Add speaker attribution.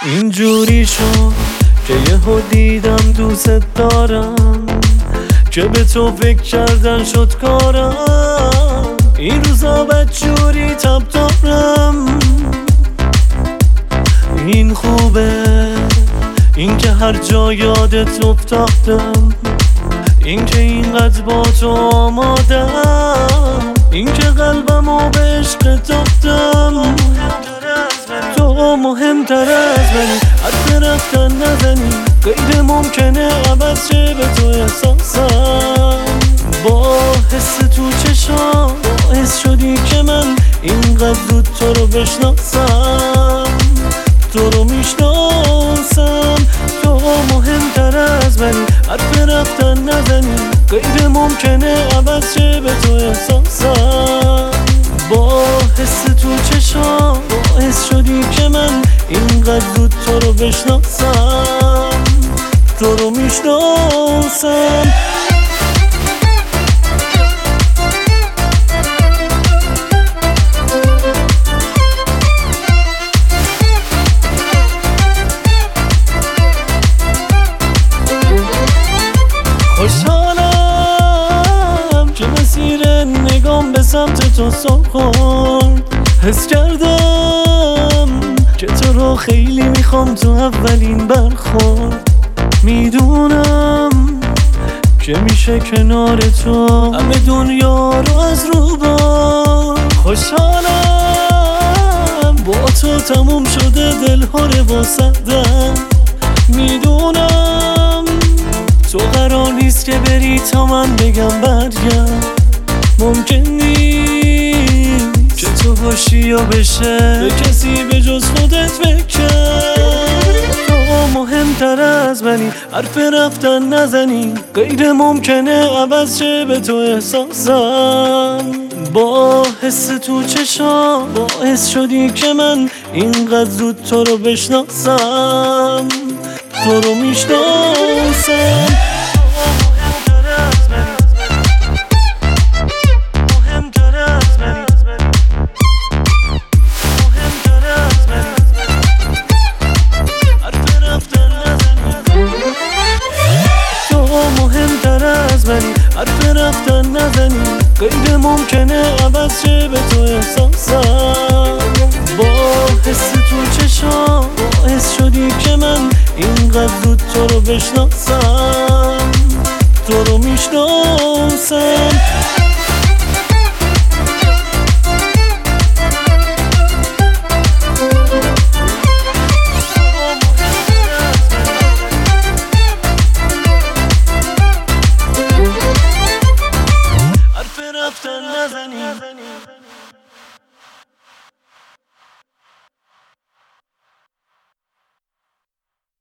Speaker 1: اینجوری شد که یهو دیدم دوست دارم، که به تو فکر کردن شد کارم. این روزا بدجوری تب دارم، این خوبه، این که هر جا یادت افتادم، این که اینقدر با تو آمادم، این که قلبمو به عشق دادم. تو مهمتر از منی، حرف رفتن نزنی، غیر ممکنه عوض شه به تو احساسم. با حس تو چشام باعث شدی که من اینقدر زود تو رو بشناسم، تو رو میشناسم. تو مهمتر از منی، حرف رفتن نزنی، غیر ممکنه عوض شه به تو احساسم. با حس تو چشام باعث شدی که من اینقدر زود تو رو بشناسم، تو رو میشناسم. خوشحالم که مسیر نگام به سمت تو سخن، حس کردم که تو رو خیلی میخوام تو اولین برخورد. میدونم که میشه کنار تو همه دنیا رو از رو بار. خوشحالم با تو تموم شده دلها رو واسدم. میدونم تو قرار نیست که بری تا من بگم برگرد. ممکن نیست که تو باشی یا بشه به کسی به جز خودت بکن. تو مهمتر از منی، حرف رفتن نزنی، غیر ممکنه عوض شه به تو احساسم. با حس تو چشام باعث شدی که من اینقدر زود تو رو بشناسم، تو رو میشناسم. حرف رفتن نزنی، غیر ممکنه عوض شه به تو احساسم. با حس تو چشام باعث شدی که من اینقدر زود تو رو بشناسم، تو رو میشناسم. رفتن نزنی